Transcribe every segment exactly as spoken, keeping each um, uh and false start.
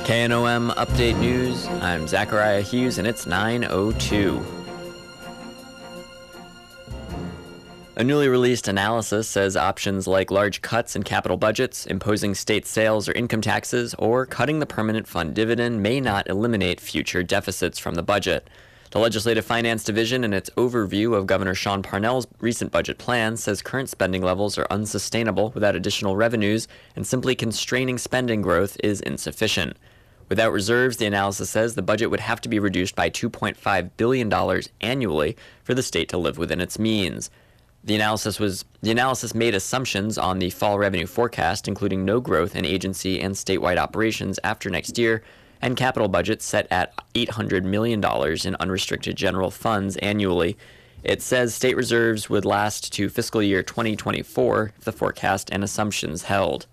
K N O M Update News, I'm Zachariah Hughes, and it's nine oh two. A newly released analysis says options like large cuts in capital budgets, imposing state sales or income taxes, or cutting the permanent fund dividend may not eliminate future deficits from the budget. The Legislative Finance Division, in its overview of Governor Sean Parnell's recent budget plan, says current spending levels are unsustainable without additional revenues, and simply constraining spending growth is insufficient. Without reserves, the analysis says the budget would have to be reduced by two point five billion dollars annually for the state to live within its means. The analysis was the analysis made assumptions on the fall revenue forecast, including no growth in agency and statewide operations after next year, and capital budgets set at eight hundred million dollars in unrestricted general funds annually. It says state reserves would last to fiscal year twenty twenty-four if the forecast and assumptions held.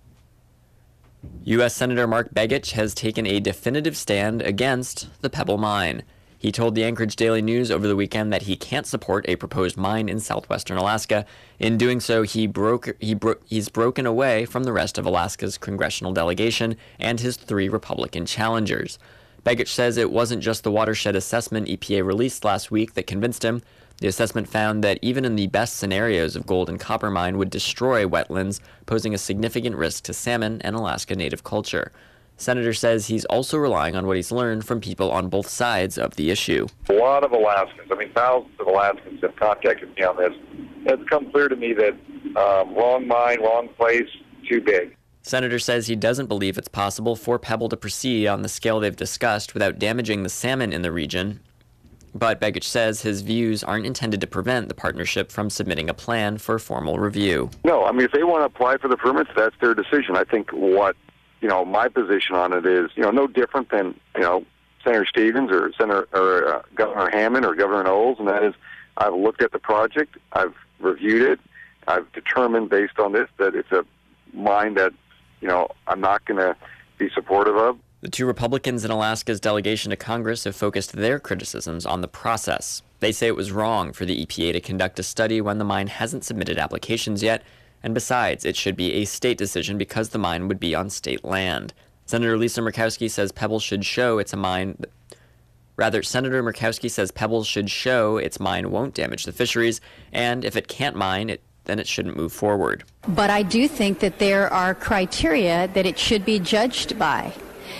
U S Senator Mark Begich has taken a definitive stand against the Pebble Mine. He told the Anchorage Daily News over the weekend that he can't support a proposed mine in southwestern Alaska. In doing so, he broke he bro- he's broken away from the rest of Alaska's congressional delegation and his three Republican challengers. Begich says it wasn't just the watershed assessment E P A released last week that convinced him. The assessment found that even in the best scenarios of gold and copper mine would destroy wetlands, posing a significant risk to salmon and Alaska Native culture. Senator says he's also relying on what he's learned from people on both sides of the issue. A lot of Alaskans, I mean thousands of Alaskans have contacted me on this. It's come clear to me that um, wrong mine, wrong place, too big. Senator says he doesn't believe it's possible for Pebble to proceed on the scale they've discussed without damaging the salmon in the region. But Begich says his views aren't intended to prevent the partnership from submitting a plan for formal review. No, I mean, if they want to apply for the permits, that's their decision. I think what You know, my position on it is, you know, no different than, you know, Senator Stevens or Senator or uh, Governor Hammond or Governor Knowles, and that is, I've looked at the project, I've reviewed it, I've determined based on this that it's a mine that, you know, I'm not going to be supportive of. The two Republicans in Alaska's delegation to Congress have focused their criticisms on the process. They say it was wrong for the E P A to conduct a study when the mine hasn't submitted applications yet. And besides, it should be a state decision because the mine would be on state land. Senator Lisa Murkowski says Pebble should show it's a mine. Rather, Senator Murkowski says Pebble should show its mine won't damage the fisheries, and if it can't mine, it, then it shouldn't move forward. But I do think that there are criteria that it should be judged by.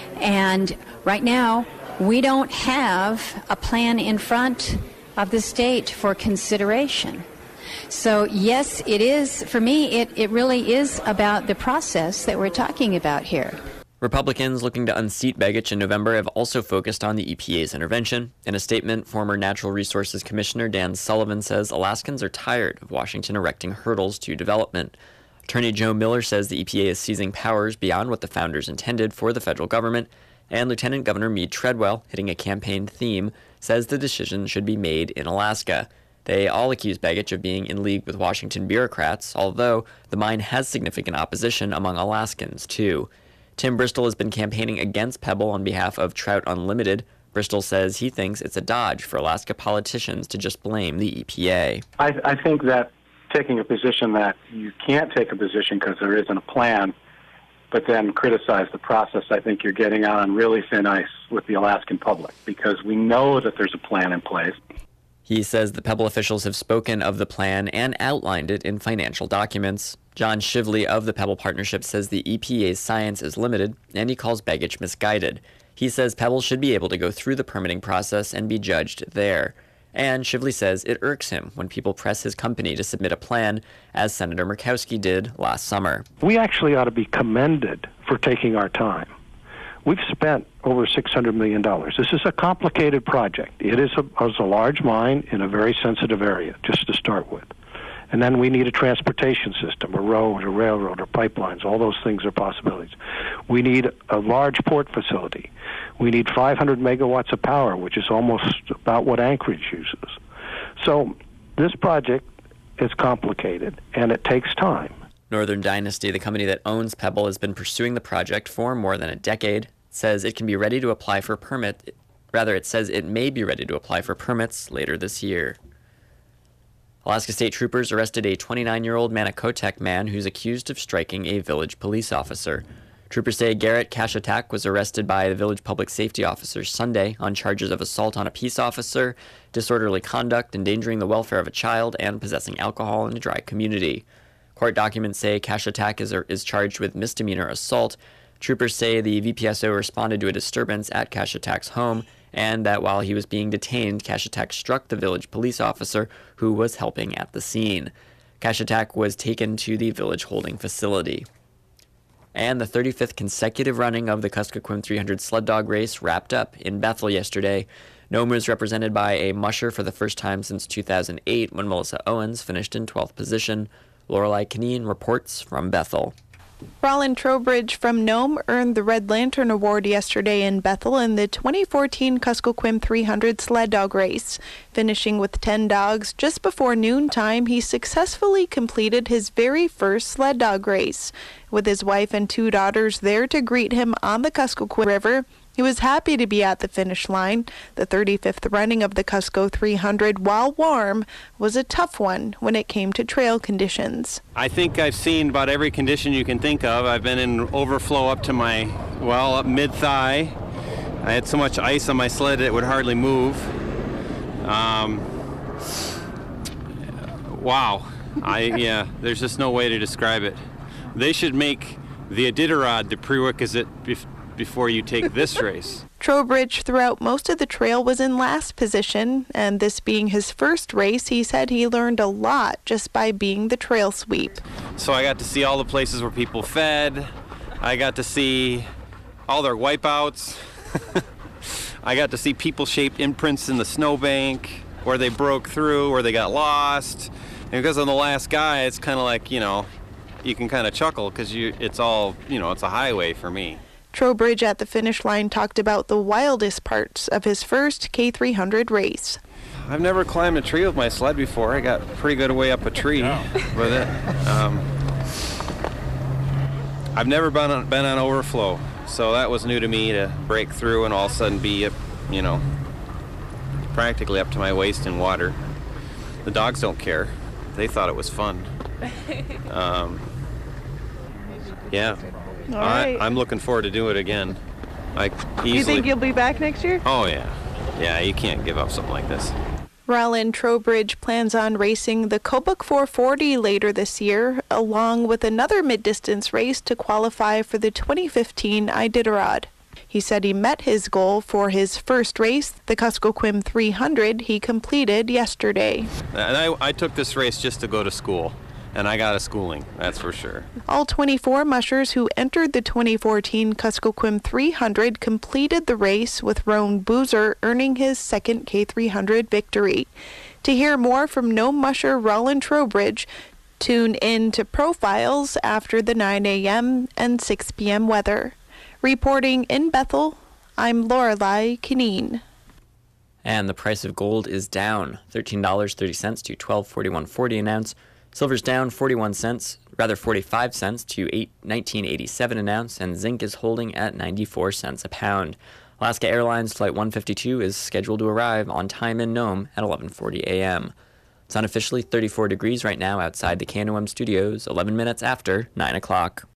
And right now, we don't have a plan in front of the state for consideration. So, yes, it is, for me, it, it really is about the process that we're talking about here. Republicans looking to unseat Begich in November have also focused on the E P A's intervention. In a statement, former Natural Resources Commissioner Dan Sullivan says Alaskans are tired of Washington erecting hurdles to development. Attorney Joe Miller says the E P A is seizing powers beyond what the founders intended for the federal government. And Lieutenant Governor Mead Treadwell, hitting a campaign theme, says the decision should be made in Alaska. They all accuse Begich of being in league with Washington bureaucrats, although the mine has significant opposition among Alaskans, too. Tim Bristol has been campaigning against Pebble on behalf of Trout Unlimited. Bristol says he thinks it's a dodge for Alaska politicians to just blame the E P A. I, I think that taking a position that you can't take a position because there isn't a plan, but then criticize the process, I think you're getting out on really thin ice with the Alaskan public, because we know that there's a plan in place. He says the Pebble officials have spoken of the plan and outlined it in financial documents. John Shively of the Pebble Partnership says the E P A's science is limited, and he calls Begich misguided. He says Pebble should be able to go through the permitting process and be judged there. And Shively says it irks him when people press his company to submit a plan, as Senator Murkowski did last summer. We actually ought to be commended for taking our time. We've spent over six hundred million dollars. This is a complicated project. It is a, is a large mine in a very sensitive area, just to start with. And then we need a transportation system, a road, a railroad, or pipelines. All those things are possibilities. We need a large port facility. We need five hundred megawatts of power, which is almost about what Anchorage uses. So this project is complicated, and it takes time. Northern Dynasty, the company that owns Pebble, has been pursuing the project for more than a decade. It says it can be ready to apply for permit. Rather, it says it may be ready to apply for permits later this year. Alaska State Troopers arrested a twenty-nine-year-old Manicotech man who's accused of striking a village police officer. Troopers say Garrett Kashatak was arrested by the village public safety officers Sunday on charges of assault on a peace officer, disorderly conduct, endangering the welfare of a child, and possessing alcohol in a dry community. Court documents say Kashatak is, is charged with misdemeanor assault. Troopers say the V P S O responded to a disturbance at Kashatak's home, and that while he was being detained, Kashatak struck the village police officer who was helping at the scene. Kashatak was taken to the village holding facility. And the thirty-fifth consecutive running of the Kuskokwim three hundred sled dog race wrapped up in Bethel yesterday. Nome was represented by a musher for the first time since two thousand eight, when Melissa Owens finished in twelfth position. Lorelei Kineen reports from Bethel. Rollin Trowbridge from Nome earned the Red Lantern Award yesterday in Bethel in the twenty fourteen Kuskokwim three hundred sled dog race. Finishing with ten dogs just before noontime, he successfully completed his very first sled dog race. With his wife and two daughters there to greet him on the Kuskokwim River, he was happy to be at the finish line. The thirty-fifth running of the Kusko three hundred, while warm, was a tough one when it came to trail conditions. I think I've seen about every condition you can think of. I've been in overflow up to my, well, up mid-thigh. I had so much ice on my sled it would hardly move. Um, wow. I yeah, there's just no way to describe it. They should make the Iditarod the prerequisite bef- before you take this race. Trowbridge throughout most of the trail was in last position, and this being his first race, he said he learned a lot just by being the trail sweep. So I got to see all the places where people fed. I got to see all their wipeouts. I got to see people-shaped imprints in the snowbank, where they broke through, where they got lost. And because I'm the last guy, it's kind of like, you know, you can kind of chuckle because you it's all, you know, it's a highway for me. Trowbridge at the finish line talked about the wildest parts of his first K three hundred race. I've never climbed a tree with my sled before. I got pretty good way up a tree with it. Um, I've never been on, been on overflow, so that was new to me to break through and all of a sudden be, you know, practically up to my waist in water. The dogs don't care. They thought it was fun. Um, yeah. All right. I, I'm looking forward to do it again. I easily... You think you'll be back next year? Oh, yeah. Yeah, you can't give up something like this. Rollin Trowbridge plans on racing the Kobuk four forty later this year, along with another mid-distance race to qualify for the twenty fifteen Iditarod. He said he met his goal for his first race, the Kuskokwim three hundred, he completed yesterday. And I, I took this race just to go to school. And I got a schooling, that's for sure. All twenty-four mushers who entered the twenty fourteen Kuskokwim three hundred completed the race, with Roan Boozer earning his second K three hundred victory. To hear more from Nome musher Rollin Trowbridge, tune in to Profiles after the nine a.m. and six p.m. weather. Reporting in Bethel, I'm Lorelei Kineen. And the price of gold is down thirteen dollars and thirty cents to twelve forty-one forty an ounce. Silver's down forty-one cents, rather forty-five cents to nineteen eighty-seven an ounce, and zinc is holding at ninety-four cents a pound. Alaska Airlines Flight one fifty-two is scheduled to arrive on time in Nome at eleven forty a.m. It's unofficially thirty-four degrees right now outside the K N O M studios, eleven minutes after nine o'clock.